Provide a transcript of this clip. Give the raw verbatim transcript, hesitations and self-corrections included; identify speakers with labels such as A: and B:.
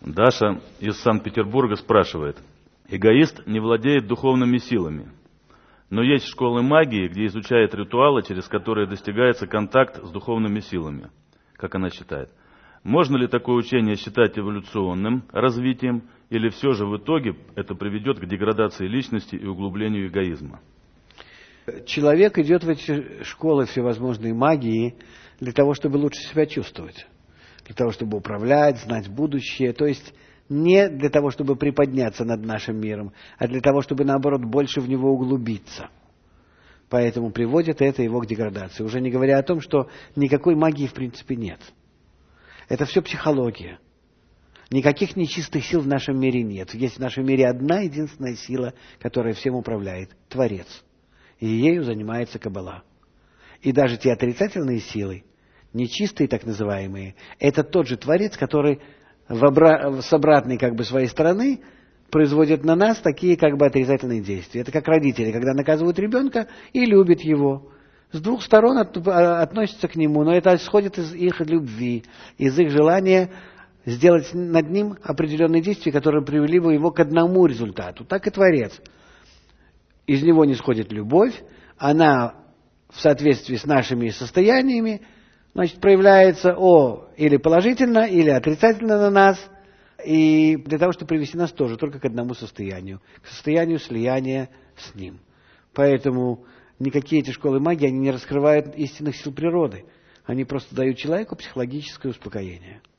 A: Даша из Санкт-Петербурга спрашивает. Эгоист не владеет духовными силами, но есть школы магии, где изучают ритуалы, через которые достигается контакт с духовными силами. Как она считает? Можно ли такое учение считать эволюционным развитием, или все же в итоге это приведет к деградации личности и углублению эгоизма?
B: Человек идет в эти школы всевозможной магии для того, чтобы лучше себя чувствовать, для того, чтобы управлять, знать будущее, то есть не для того, чтобы приподняться над нашим миром, а для того, чтобы, наоборот, больше в него углубиться. Поэтому приводит это его к деградации. Уже не говоря о том, что никакой магии в принципе нет. Это все психология. Никаких нечистых сил в нашем мире нет. Есть в нашем мире одна единственная сила, которая всем управляет – Творец. И ею занимается Каббала. И даже те отрицательные силы, нечистые так называемые, это тот же Творец, который в обра... с обратной как бы своей стороны производит на нас такие как бы отрицательные действия. Это как родители, когда наказывают ребенка и любят его. С двух сторон от... относятся к нему, но это исходит из их любви, из их желания сделать над ним определенные действия, которые привели бы его к одному результату. Так и Творец. Из него не сходит любовь, она в соответствии с нашими состояниями, значит, проявляется о, или положительно, или отрицательно на нас, и для того, чтобы привести нас тоже только к одному состоянию, к состоянию слияния с ним. Поэтому никакие эти школы магии, они не раскрывают истинных сил природы, они просто дают человеку психологическое успокоение.